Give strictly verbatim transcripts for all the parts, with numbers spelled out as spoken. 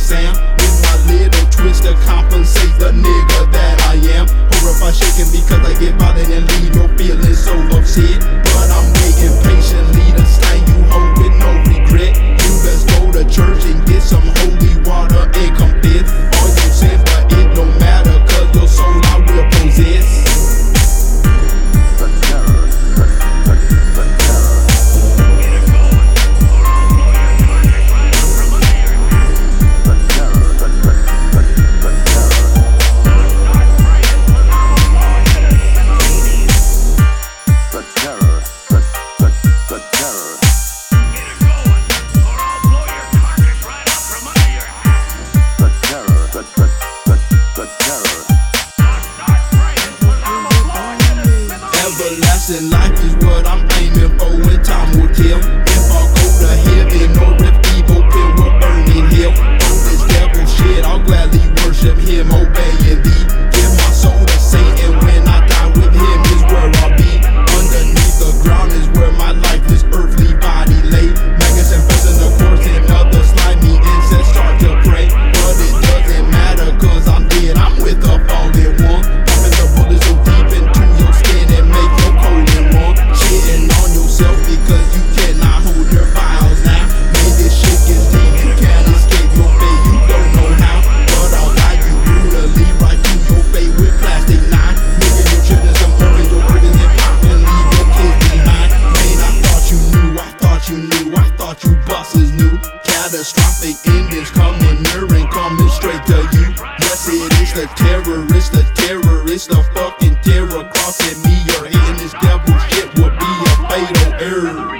Sam. With my little twist to compensate the nigga that I am. Horrified shaking because I get bothered and leave your feelings so upset. But I'm waiting patiently to slang you home with no regret. You best go to church and get some holy water and confess all your sins, but it don't matter cause your soul I will possess. Everlasting life is what I'm aiming for, and time will tell if I go to heaven or if evil pit will burn in hell. For this devil shit, I'll gladly worship him, obeying thee. Give my soul to Satan, when I die with him is where I'll be. Underneath the ground is where my lifeless earthly body lay. Maggots and in the course and other slimy insects start to pray. But it doesn't matter cause I'm dead, I'm with the fallen one. Pumping the bullets so deep into your skin and make your colon warm. Shitting on yourself because you cannot hold your vials now. Man, this shit gets deep, you can't escape your fate, you don't know how. But I'll guide you brutally right through your fate with plastic nine. Making your children some organs, your organs and pop and leave your kids behind. Man, I thought you knew, I thought you knew, I thought you busters knew. Catastrophic endings coming near and coming straight to you. Yes, it is the terrorist, the terrorist, the fucking terror crossing me. You're hitting this devil shit would be a fatal error.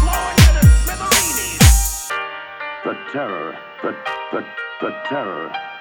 The terror, the, the, the terror.